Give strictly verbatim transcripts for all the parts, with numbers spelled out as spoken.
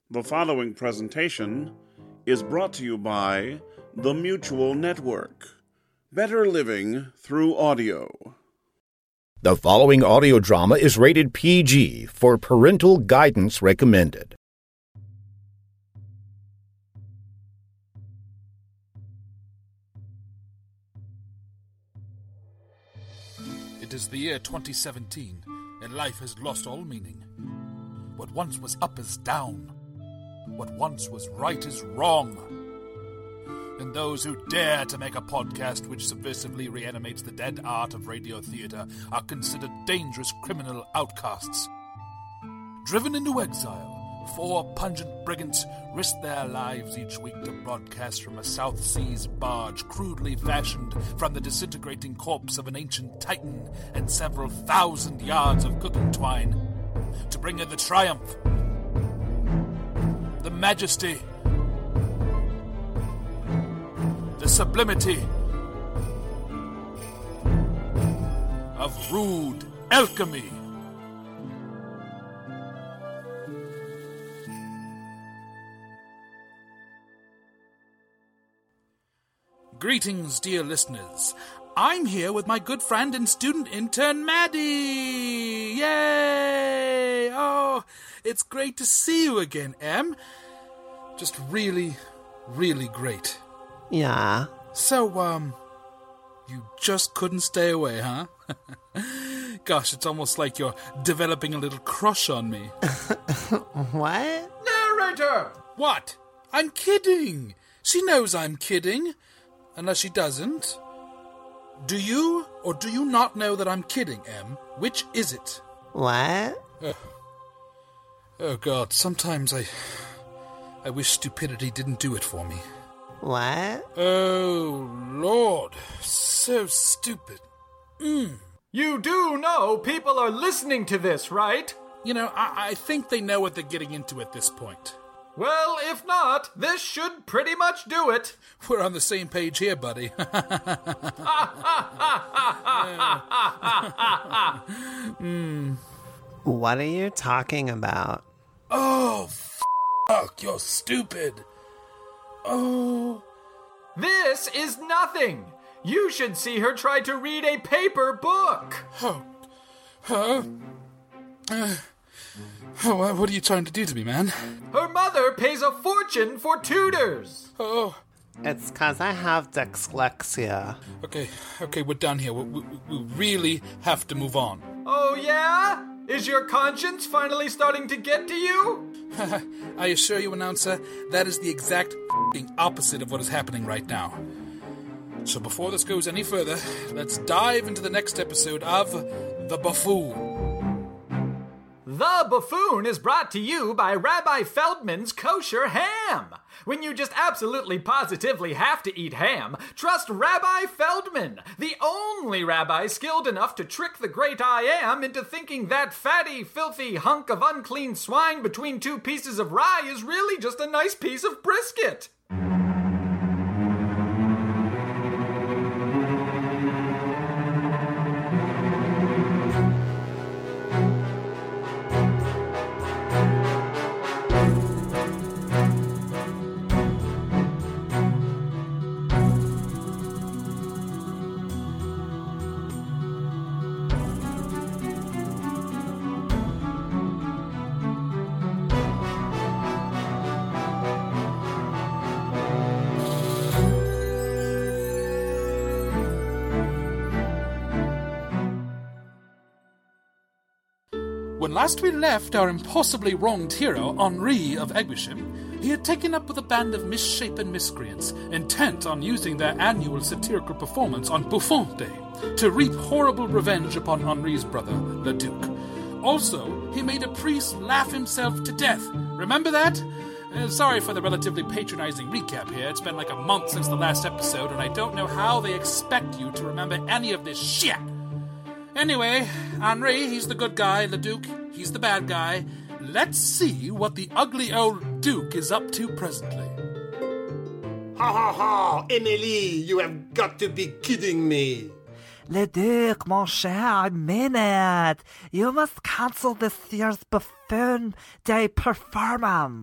The following presentation is brought to you by the Mutual Network. Better living through audio. The following audio drama is rated P G for parental guidance recommended. It is the year twenty seventeen, and life has lost all meaning. What once was up is down. What once was right is wrong. And those who dare to make a podcast which subversively reanimates the dead art of radio theater are considered dangerous criminal outcasts. Driven into exile, four pungent brigands risk their lives each week to broadcast from a South Seas barge crudely fashioned from the disintegrating corpse of an ancient titan and several thousand yards of cooking twine to bring you the triumph, the majesty, the sublimity of rude alchemy. Greetings, dear listeners. I'm here with my good friend and student intern, Maddie. Yay! Oh, it's great to see you again, Em. Just really, really great. Yeah. So, um, you just couldn't stay away, huh? Gosh, it's almost like you're developing a little crush on me. What? Narrator! What? I'm kidding. She knows I'm kidding. Unless she doesn't. Do you or do you not know that I'm kidding, Em? Which is it? What? Oh, oh God, sometimes I... I wish stupidity didn't do it for me. What? Oh, Lord. So stupid. Mm. You do know people are listening to this, right? You know, I, I think they know what they're getting into at this point. Well, if not, this should pretty much do it. We're on the same page here, buddy. mm. What are you talking about? Oh, fuck, you're stupid. Oh. This is nothing. You should see her try to read a paper book. Oh. Huh? Uh. Oh, what are you trying to do to me, man? Her mother pays a fortune for tutors. Oh. It's because I have dyslexia. Okay, okay, we're done here. We, we, we really have to move on. Oh, yeah? Is your conscience finally starting to get to you? I assure you, announcer, that is the exact f***ing opposite of what is happening right now. So before this goes any further, let's dive into the next episode of The Buffoon. The Buffoon is brought to you by Rabbi Feldman's Kosher Ham. When you just absolutely positively have to eat ham, trust Rabbi Feldman, the only rabbi skilled enough to trick the great I Am into thinking that fatty, filthy hunk of unclean swine between two pieces of rye is really just a nice piece of brisket. When last we left our impossibly wronged hero, Henri of Eguisham, he had taken up with a band of misshapen miscreants, intent on using their annual satirical performance on Buffon Day to reap horrible revenge upon Henri's brother, Le Duc. Also, he made a priest laugh himself to death. Remember that? Uh, sorry for the relatively patronizing recap here. It's been like a month since the last episode, and I don't know how they expect you to remember any of this shit. Anyway, Henri, he's the good guy. Le Duc, he's the bad guy. Let's see what the ugly old Duke is up to presently. Ha ha ha! Emily, you have got to be kidding me! Le Duc, mon cher, I mean it. You must cancel this year's Buffoon Day performance.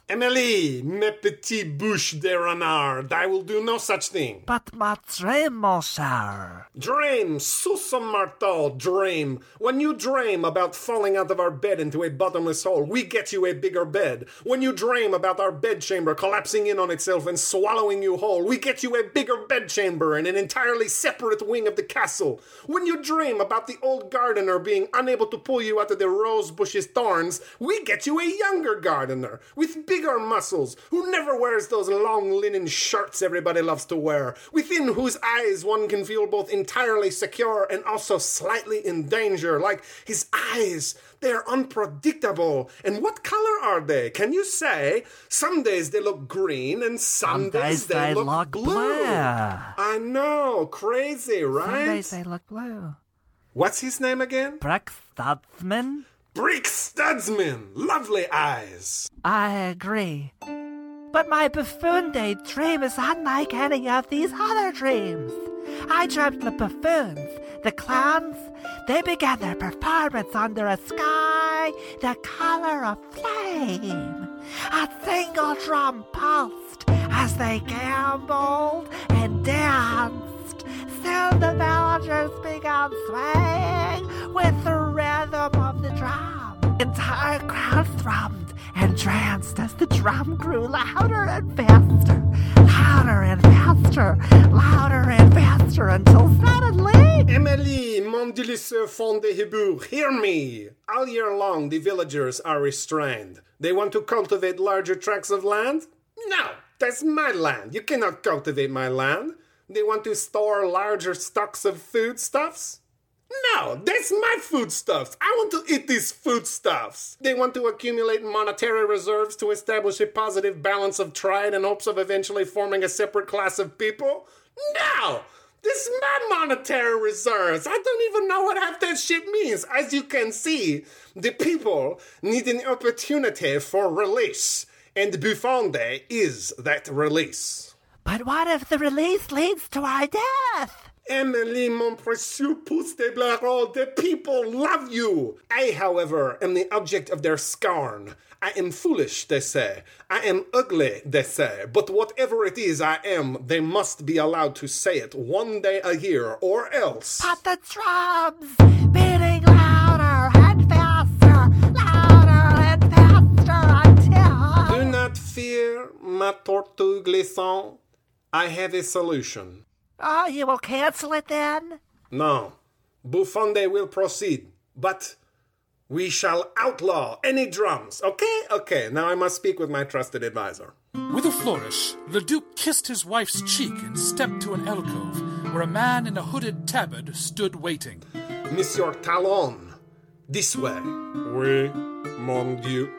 Emily, mes petits bouches de renard, I will do no such thing. But ma dream, mon cher. Dream, sous un marteau, dream. When you dream about falling out of our bed into a bottomless hole, we get you a bigger bed. When you dream about our bedchamber collapsing in on itself and swallowing you whole, we get you a bigger bedchamber and an entirely separate wing of the castle. When you dream about the old gardener being unable to pull you out of the rose bush's thorns, we get you a younger gardener with bigger muscles, who never wears those long linen shirts everybody loves to wear, within whose eyes one can feel both entirely secure and also slightly in danger, like his eyes. They're unpredictable. And what color are they? Can you say? Some days they look green, and some, Some days, days they, they look, look blue. blue. I know, crazy, right? Some days they look blue. What's his name again? Brick Studsman? Brick Studsman. Lovely eyes. I agree. But my buffoon day dream is unlike any of these other dreams. I dreamt the buffoons, the clowns, they began their performance under a sky the color of flame. A single drum pulsed as they gambled and danced. Soon the villagers began swaying with the rhythm of the drum. Entire crowds thrummed and danced as the drum grew louder and faster, louder and faster, louder and faster, until suddenly... Emily, mon délicieux fond de hibou, hear me! All year long, the villagers are restrained. They want to cultivate larger tracts of land? No, that's my land. You cannot cultivate my land. They want to store larger stocks of foodstuffs? No, that's my foodstuffs. I want to eat these foodstuffs. They want to accumulate monetary reserves to establish a positive balance of trade in hopes of eventually forming a separate class of people? No! This is my monetary reserves. I don't even know what half that shit means. As you can see, the people need an opportunity for release, and Buffon Day is that release. But what if the release leads to our death? Emily, mon précieux pouce de blaireau, the people love you. I, however, am the object of their scorn. I am foolish, they say. I am ugly, they say. But whatever it is I am, they must be allowed to say it one day a year, or else. But the drums beating louder and faster, louder and faster until... Do not fear, ma tortue glissant. I have a solution. Oh, you will cancel it then? No. Buffon Day will proceed, but we shall outlaw any drums, okay? Okay, now I must speak with my trusted advisor. With a flourish, Leduc kissed his wife's cheek and stepped to an alcove where a man in a hooded tabard stood waiting. Monsieur Talon, this way. Oui, mon duc.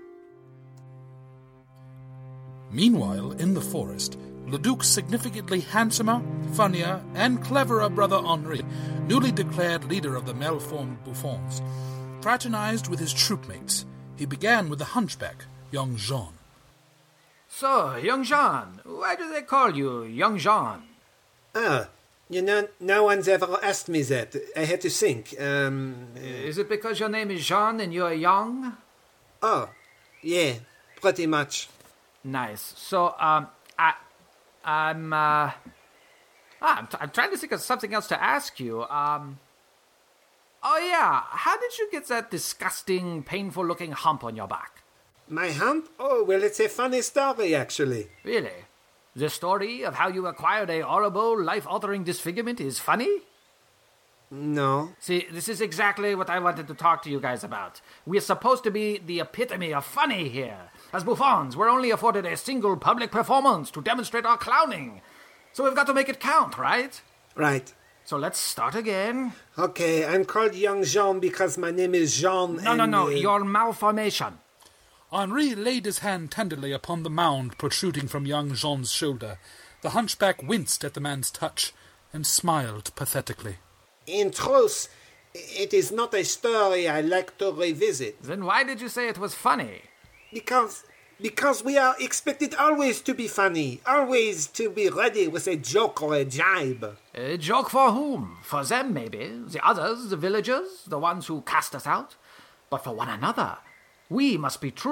Meanwhile, in the forest, Leduc's significantly handsomer, funnier, and cleverer brother Henri, newly declared leader of the malformed Buffons, fraternized with his troopmates. He began with the hunchback, young Jean. So, young Jean, why do they call you young Jean? Ah, you know, no one's ever asked me that. I had to think. Um. Is it because your name is Jean and you're young? Oh, yeah, pretty much. Nice. So, um, I... I'm, uh... Ah, I'm, t- I'm trying to think of something else to ask you. Um... Oh, yeah. How did you get that disgusting, painful-looking hump on your back? My hump? Oh, well, it's a funny story, actually. Really? The story of how you acquired a horrible, life-altering disfigurement is funny? No. See, this is exactly what I wanted to talk to you guys about. We're supposed to be the epitome of funny here. As Buffons, we're only afforded a single public performance to demonstrate our clowning. So we've got to make it count, right? Right. So let's start again. Okay, I'm called Young Jean because my name is Jean. No, and, no, no, uh, your malformation. Henri laid his hand tenderly upon the mound protruding from young Jean's shoulder. The hunchback winced at the man's touch and smiled pathetically. In truth, it is not a story I like to revisit. Then why did you say it was funny? Because, because we are expected always to be funny, always to be ready with a joke or a jibe. A joke for whom? For them, maybe. The others, the villagers, the ones who cast us out. But for one another, we must be true.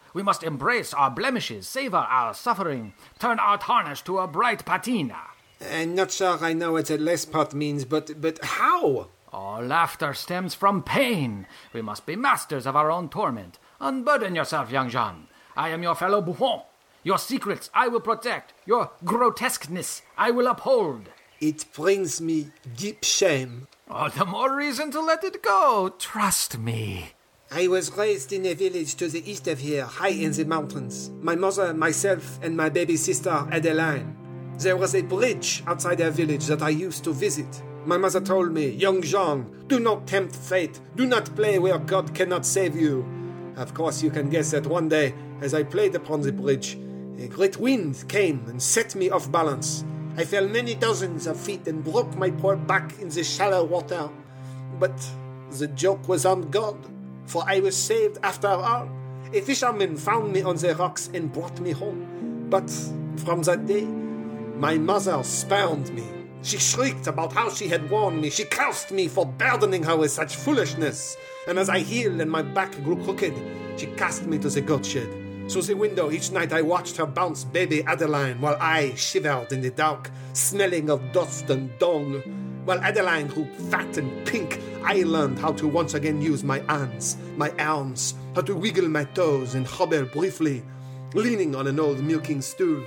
We must embrace our blemishes, savor our suffering, turn our tarnish to a bright patina. I'm not sure I know what that last part means, but but how? All laughter stems from pain. We must be masters of our own torment. Unburden yourself, young Jean. I am your fellow Buffon. Your secrets I will protect. Your grotesqueness I will uphold. It brings me deep shame. All the more reason to let it go. Trust me. I was raised in a village to the east of here, high in the mountains. My mother, myself, and my baby sister, Adeline. There was a bridge outside our village that I used to visit. My mother told me, young Jean, do not tempt fate. Do not play where God cannot save you. Of course, you can guess that one day, as I played upon the bridge, a great wind came and set me off balance. I fell many dozens of feet and broke my poor back in the shallow water. But the joke was on God, for I was saved after all. A fisherman found me on the rocks and brought me home. But from that day, my mother spurned me. She shrieked about how she had warned me. She cursed me for burdening her with such foolishness. And as I healed and my back grew crooked, she cast me to the goat shed. Through the window each night I watched her bounce baby Adeline while I shivered in the dark, smelling of dust and dung. While Adeline grew fat and pink, I learned how to once again use my hands, my arms, how to wiggle my toes and hobble briefly, leaning on an old milking stool.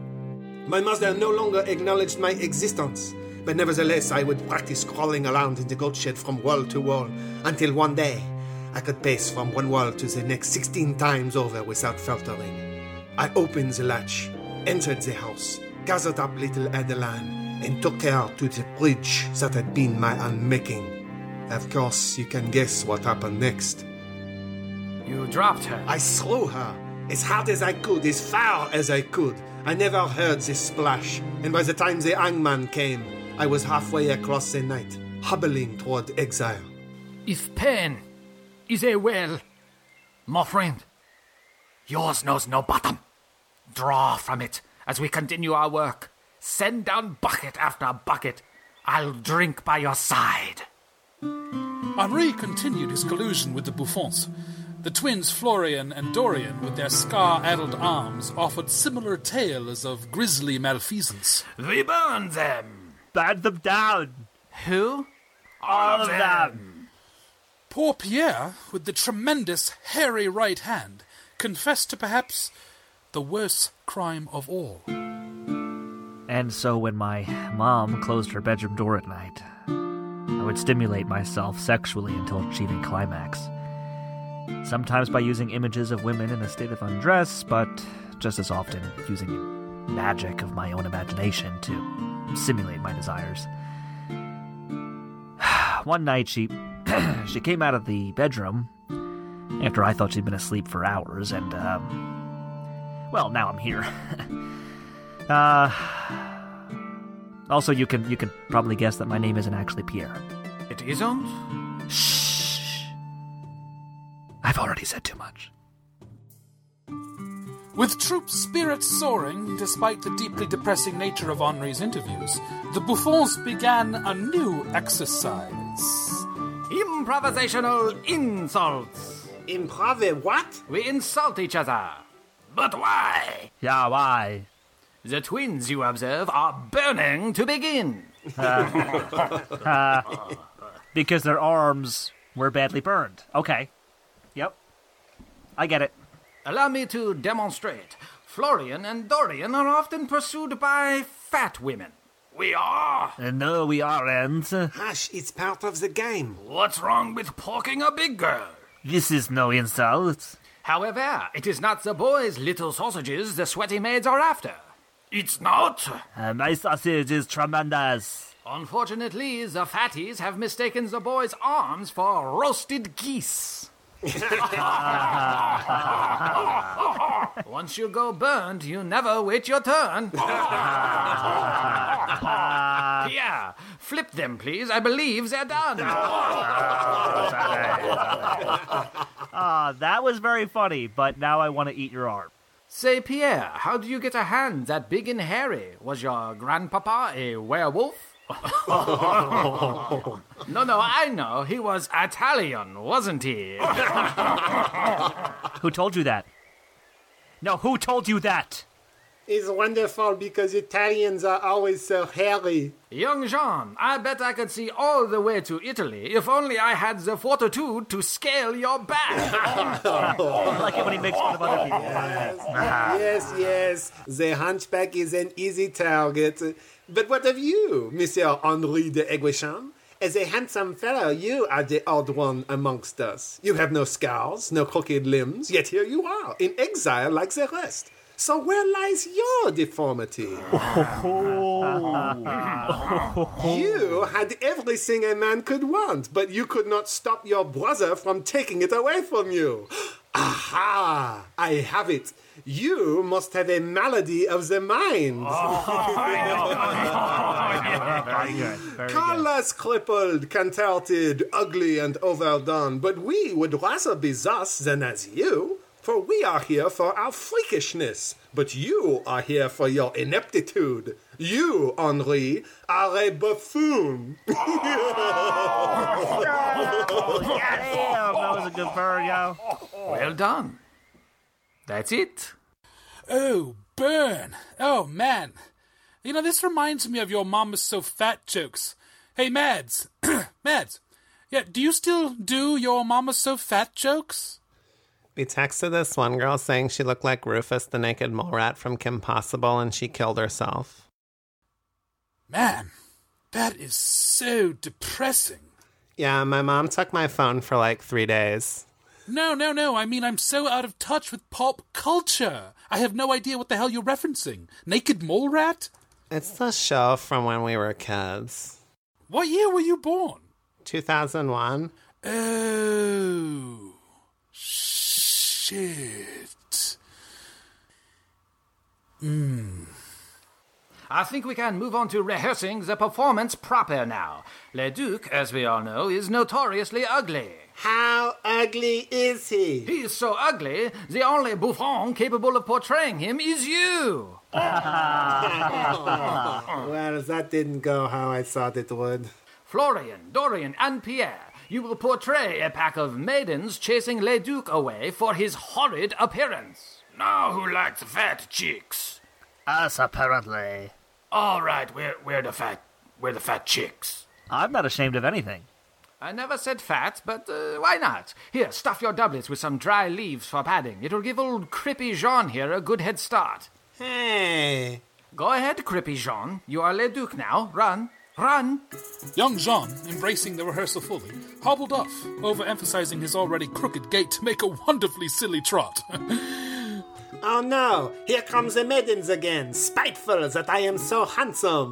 My mother no longer acknowledged my existence, but nevertheless I would practice crawling around in the goat shed from wall to wall, until one day I could pace from one wall to the next sixteen times over without faltering. I opened the latch, entered the house, gathered up little Adeline, and took her to the bridge that had been my unmaking. Of course, you can guess what happened next. You dropped her. I threw her, as hard as I could, as far as I could. I never heard the splash, and by the time the hangman came, I was halfway across the night, hobbling toward exile. If pain is a well, my friend, yours knows no bottom. Draw from it as we continue our work. Send down bucket after bucket. I'll drink by your side. Henri continued his collusion with the Buffons. The twins Florian and Dorian, with their scar-addled arms, offered similar tales of grisly malfeasance. We burn them. Burn them down. Who? All of them. Poor Pierre, with the tremendous, hairy right hand, confessed to perhaps the worst crime of all. And so when my mom closed her bedroom door at night, I would stimulate myself sexually until achieving climax. Sometimes by using images of women in a state of undress, but just as often using magic of my own imagination to simulate my desires. One night she she came out of the bedroom after I thought she'd been asleep for hours, and, um, well, now I'm here. uh, also, you can you can probably guess that my name isn't actually Pierre. It isn't? Shh. I've already said too much. With troop spirits soaring, despite the deeply depressing nature of Henri's interviews, the Buffons began a new exercise. Improvisational insults. Improv what? We insult each other. But why? Yeah, why? The twins, you observe, are burning to begin. Uh, uh, because their arms were badly burned. Okay. Yep. I get it. Allow me to demonstrate. Florian and Dorian are often pursued by fat women. We are. Uh, no, we aren't. Hush, it's part of the game. What's wrong with poking a big girl? This is no insult. However, it is not the boys' little sausages the sweaty maids are after. It's not. Uh, my sausage is tremendous. Unfortunately, the fatties have mistaken the boys' arms for roasted geese. Once you go burned, you never wait your turn. Pierre, flip them, please. I believe they're done. Ah, uh, that was very funny, but now I want to eat your arm. Say, Pierre, how do you get a hand that big and hairy? Was your grandpapa a werewolf? No, no, I know. He was Italian, wasn't he? Who told you that? No, who told you that? It's wonderful because Italians are always so hairy. Young Jean, I bet I could see all the way to Italy if only I had the fortitude to scale your back. I like it when he makes fun of other people. Yes, yes, the hunchback is an easy target. But what of you, Monsieur Henri de Aiguichon? As a handsome fellow, you are the odd one amongst us. You have no scars, no crooked limbs, yet here you are, in exile like the rest. So where lies your deformity? You had everything a man could want, but you could not stop your brother from taking it away from you. Aha! I have it. You must have a malady of the mind. Call us crippled, contorted, ugly, and overdone, but we would rather be thus than as you. For we are here for our freakishness, but you are here for your ineptitude. You, Henri, are a buffoon. Oh, damn, that was a good bird, yo. Well done. That's it. Oh, burn. Oh, man. You know, this reminds me of your mama's so fat jokes. Hey, Mads. Mads. Yeah, do you still do your mama's so fat jokes? We texted this one girl saying she looked like Rufus the Naked Mole Rat from Kim Possible and she killed herself. Man, that is so depressing. Yeah, my mom took my phone for like three days. No, no, no. I mean, I'm so out of touch with pop culture. I have no idea what the hell you're referencing. Naked Mole Rat? It's the show from when we were kids. What year were you born? two thousand one. Oh, shit. Hmm. I think we can move on to rehearsing the performance proper now. Le Duc, as we all know, is notoriously ugly. How ugly is he? He is so ugly, the only bouffon capable of portraying him is you. Well, that didn't go how I thought it would. Florian, Dorian, and Pierre, you will portray a pack of maidens chasing Le Duc away for his horrid appearance. Now who likes fat chicks? Us, apparently. All right, we're, we're the fat, we're the fat chicks. I'm not ashamed of anything. I never said fat, but uh, why not? Here, stuff your doublets with some dry leaves for padding. It'll give old Crippy Jean here a good head start. Hey. Go ahead, Crippy Jean. You are Le Duc now. Run. Run! Young Jean, embracing the rehearsal fully, hobbled off, overemphasizing his already crooked gait to make a wonderfully silly trot. Oh no, here comes the maidens again, spiteful that I am so handsome.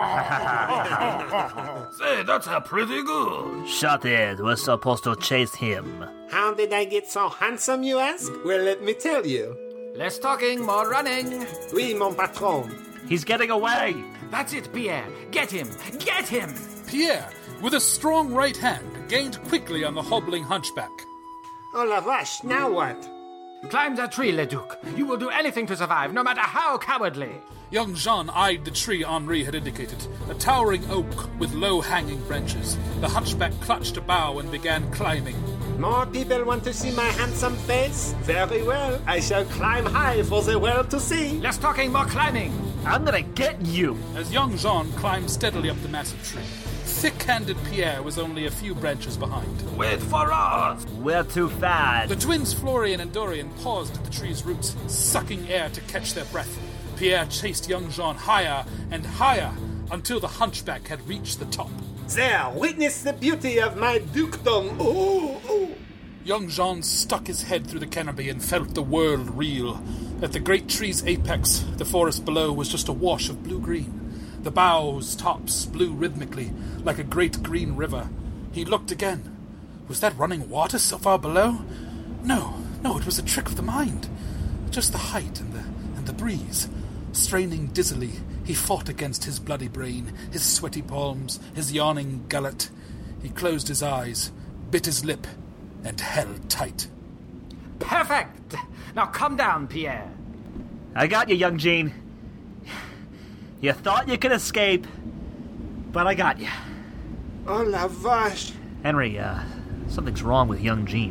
Say, that's a pretty good. Shut it, we're supposed to chase him. How did I get so handsome, you ask? Well, let me tell you. Less talking, more running. Oui, mon patron. He's getting away. That's it, Pierre. Get him! Get him! Pierre, with a strong right hand, gained quickly on the hobbling hunchback. Oh la vache, now what? Climb that tree, Le Duc. You will do anything to survive, no matter how cowardly. Young Jean eyed the tree Henri had indicated, a towering oak with low-hanging branches. The hunchback clutched a bough and began climbing. More people want to see my handsome face? Very well, I shall climb high for the world to see. Less talking, more climbing. I'm gonna get you. As young Jean climbed steadily up the massive tree, thick-handed Pierre was only a few branches behind. Wait for us! We're too fast. The twins Florian and Dorian paused at the tree's roots, sucking air to catch their breath. Pierre chased young Jean higher and higher until the hunchback had reached the top. There, witness the beauty of my dukedom. Ooh, ooh. Young Jean stuck his head through the canopy and felt the world reel. At the great tree's apex, the forest below was just a wash of blue-green. The boughs' tops blew rhythmically, like a great green river. He looked again. Was that running water so far below? No, no, it was a trick of the mind. Just the height and the and the breeze. Straining dizzily, he fought against his bloody brain, his sweaty palms, his yawning gullet. He closed his eyes, bit his lip, and held tight. Perfect! Now come down, Pierre. I got you, young Jean. You thought you could escape, but I got you. Oh la vache. Henry, uh, something's wrong with young Jean.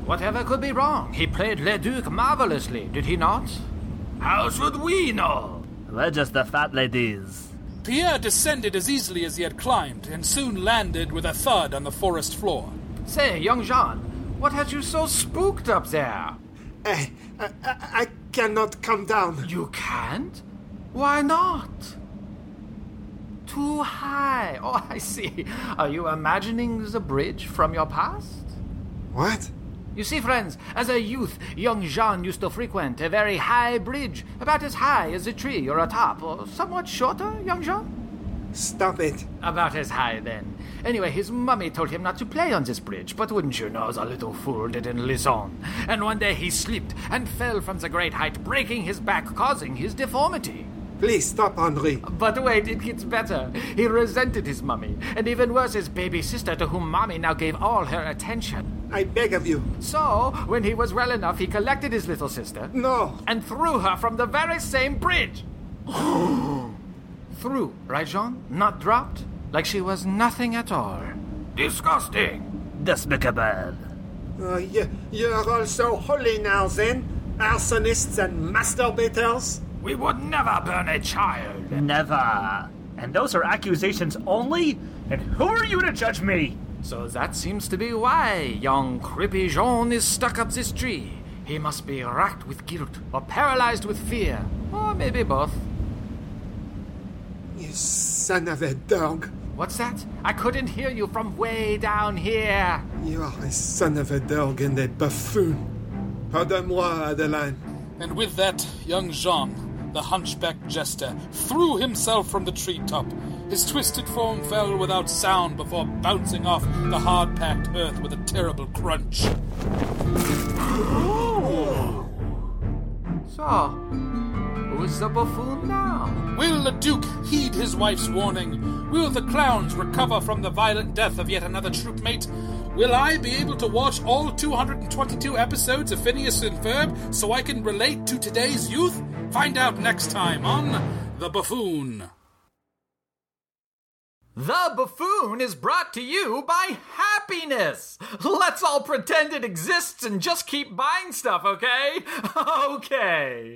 Whatever could be wrong? He played Le Duc marvelously, did he not? How should we know? We're just the fat ladies. Pierre descended as easily as he had climbed, and soon landed with a thud on the forest floor. Say, young Jean, what has you so spooked up there? I, I, I cannot come down. You can't? Why not? Too high. Oh, I see. Are you imagining the bridge from your past? What? You see, friends, as a youth, young Jean used to frequent a very high bridge, about as high as a tree or a top, or somewhat shorter, young Jean? Stop it. About as high, then. Anyway, his mummy told him not to play on this bridge, but wouldn't you know, the little fool didn't listen. And one day he slipped and fell from the great height, breaking his back, causing his deformity. Please stop, Henri. But wait, it gets better. He resented his mummy, and even worse, his baby sister, to whom mommy now gave all her attention. I beg of you. So, when he was well enough, he collected his little sister. No. And threw her from the very same bridge. Threw, right, Jean? Not dropped? Like she was nothing at all. Disgusting. Despicable. Uh, you, you're all so holy now, then? Arsonists and masturbators? We would never burn a child. Never. And those are accusations only? And who are you to judge me? So that seems to be why young creepy Jean is stuck up this tree. He must be racked with guilt, or paralyzed with fear, or maybe both. You son of a dog. What's that? I couldn't hear you from way down here. You are a son of a dog and a buffoon. Pardonne-moi, Adeline. And with that, young Jean, the hunchback jester, threw himself from the treetop. His twisted form fell without sound before bouncing off the hard-packed earth with a terrible crunch. So, who's the buffoon now? Will the Duke heed his wife's warning? Will the clowns recover from the violent death of yet another troopmate? Will I be able to watch all two hundred twenty-two episodes of Phineas and Ferb so I can relate to today's youth? Find out next time on The Buffoon. The Buffoon is brought to you by happiness. Let's all pretend it exists and just keep buying stuff, okay? Okay.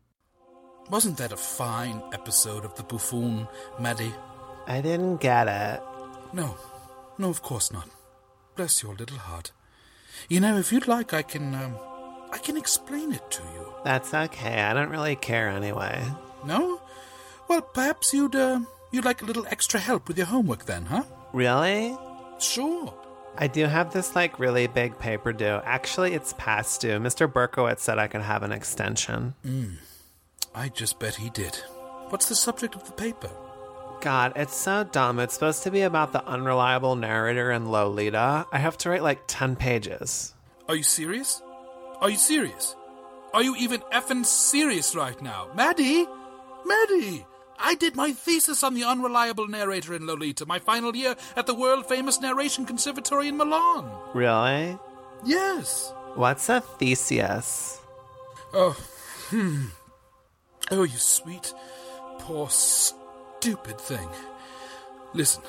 Wasn't that a fine episode of The Buffoon, Maddie? I didn't get it. No. No, of course not. Bless your little heart. You know, if you'd like, I can, um, I can explain it to you. That's okay. I don't really care anyway. No? Well, perhaps you'd, uh, you'd like a little extra help with your homework then, huh? Really? Sure. I do have this, like, really big paper due. Actually, it's past due. Mister Berkowitz said I could have an extension. Mm. I just bet he did. What's the subject of the paper? God, it's so dumb. It's supposed to be about the unreliable narrator in Lolita. I have to write like ten pages. Are you serious? Are you serious? Are you even effing serious right now? Maddie? Maddie! I did my thesis on the unreliable narrator in Lolita, my final year at the world-famous Narration Conservatory in Milan. Really? Yes. What's a thesis? Oh, hmm. Oh, you sweet, poor, stupid thing. Listen,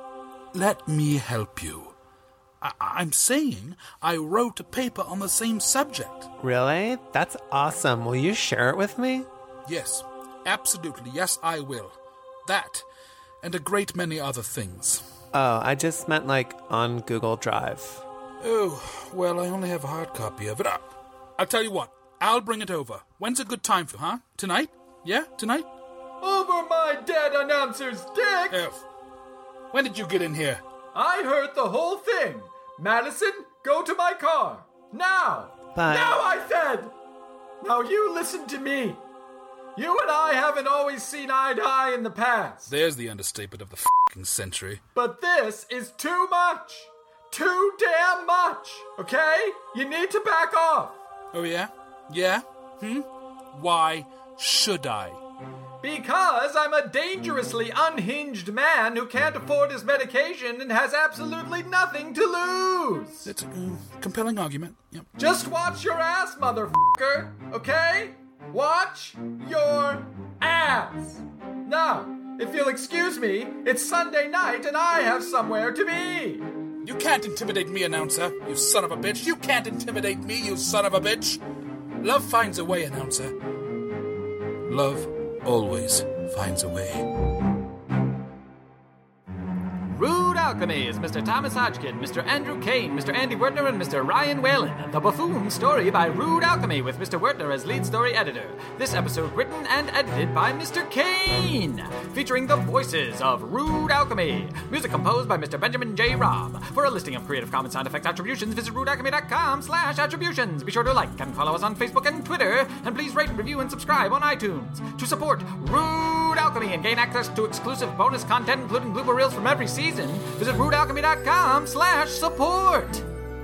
let me help you. I- I'm saying I wrote a paper on the same subject. Really? That's awesome. Will you share it with me? Yes, absolutely. Yes, I will. That, and a great many other things. Oh, I just meant like on Google Drive. Oh, well, I only have a hard copy of it. Uh, I'll tell you what. I'll bring it over. When's a good time for, huh? Tonight? Yeah, tonight? Over my dead announcer's dick! F. When did you get in here? I heard the whole thing. Madison, go to my car. Now! But... Now, I said! Now you listen to me. You and I haven't always seen eye to eye in the past. There's the understatement of the f***ing century. But this is too much. Too damn much. Okay? You need to back off. Oh, yeah? Yeah? Hmm? Why should I? Because I'm a dangerously unhinged man who can't afford his medication and has absolutely nothing to lose. It's a mm, compelling argument. Yep. Just watch your ass, motherfucker, okay? Watch your ass. Now, if you'll excuse me, it's Sunday night and I have somewhere to be. You can't intimidate me, announcer, you son of a bitch. You can't intimidate me, you son of a bitch. Love finds a way, announcer. Love always finds a way. Rude Alchemy is Mister Thomas Hodgkin, Mister Andrew Kane, Mister Andy Wertner, and Mister Ryan Whalen. The Buffoon story by Rude Alchemy with Mister Wertner as lead story editor. This episode written and edited by Mister Kane. Featuring the voices of Rude Alchemy. Music composed by Mister Benjamin J. Robb. For a listing of Creative Commons sound effects attributions, visit rudealchemy.com slash attributions. Be sure to like and follow us on Facebook and Twitter. And please rate, review, and subscribe on iTunes. To support Rude Alchemy and gain access to exclusive bonus content, including blooper reels from every season, visit rudealchemy.com slash support.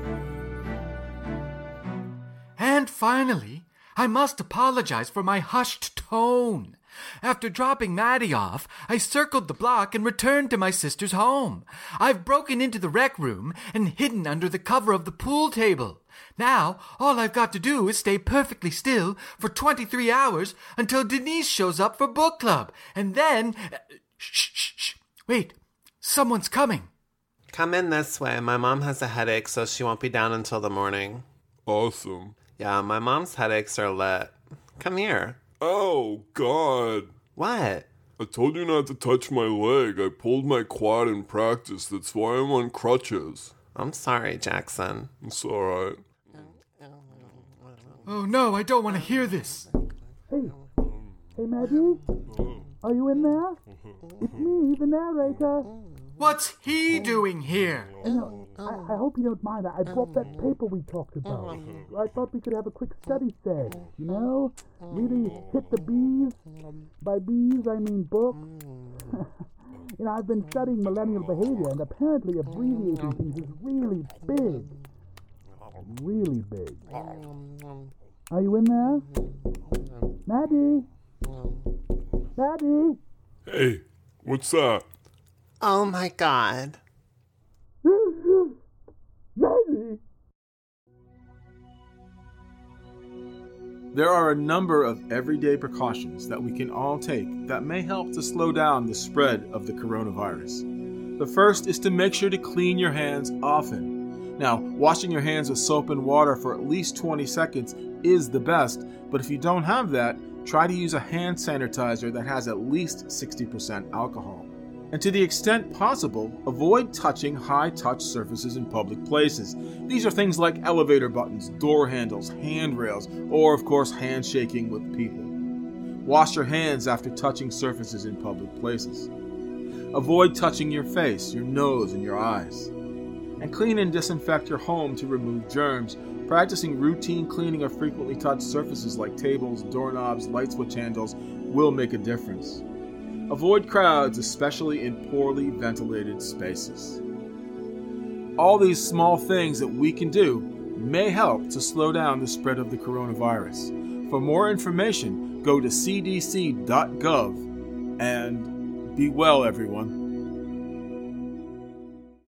And finally, I must apologize for my hushed tone. After dropping Maddie off, I circled the block and returned to my sister's home. I've broken into the rec room and hidden under the cover of the pool table. Now, all I've got to do is stay perfectly still for twenty-three hours until Denise shows up for book club. And then... Uh, shh, shh, shh. Wait, someone's coming. Come in this way. My mom has a headache, so she won't be down until the morning. Awesome. Yeah, my mom's headaches are lit. Come here. Oh, God. What? I told you not to touch my leg. I pulled my quad in practice. That's why I'm on crutches. I'm sorry, Jackson. It's alright. Oh no, I don't want to hear this. Hey, hey Maggie? Are you in there? It's me, the narrator. What's he doing here? You know, I, I hope you don't mind. I brought that paper we talked about. I thought we could have a quick study set, you know? Really hit the bees. By bees, I mean books. You know, I've been studying millennial behavior, and apparently abbreviating things is really big. Really big. Are you in there? Maddie? Maddie? Hey, what's that? Oh my God. Maddie? There are a number of everyday precautions that we can all take that may help to slow down the spread of the coronavirus. The first is to make sure to clean your hands often. Now, washing your hands with soap and water for at least twenty seconds is the best, but if you don't have that, try to use a hand sanitizer that has at least sixty percent alcohol. And to the extent possible, avoid touching high-touch surfaces in public places. These are things like elevator buttons, door handles, handrails, or of course handshaking with people. Wash your hands after touching surfaces in public places. Avoid touching your face, your nose, and your eyes. And clean and disinfect your home to remove germs. Practicing routine cleaning of frequently touched surfaces like tables, doorknobs, light switch handles will make a difference. Avoid crowds, especially in poorly ventilated spaces. All these small things that we can do may help to slow down the spread of the coronavirus. For more information, go to c d c dot gov and be well, everyone.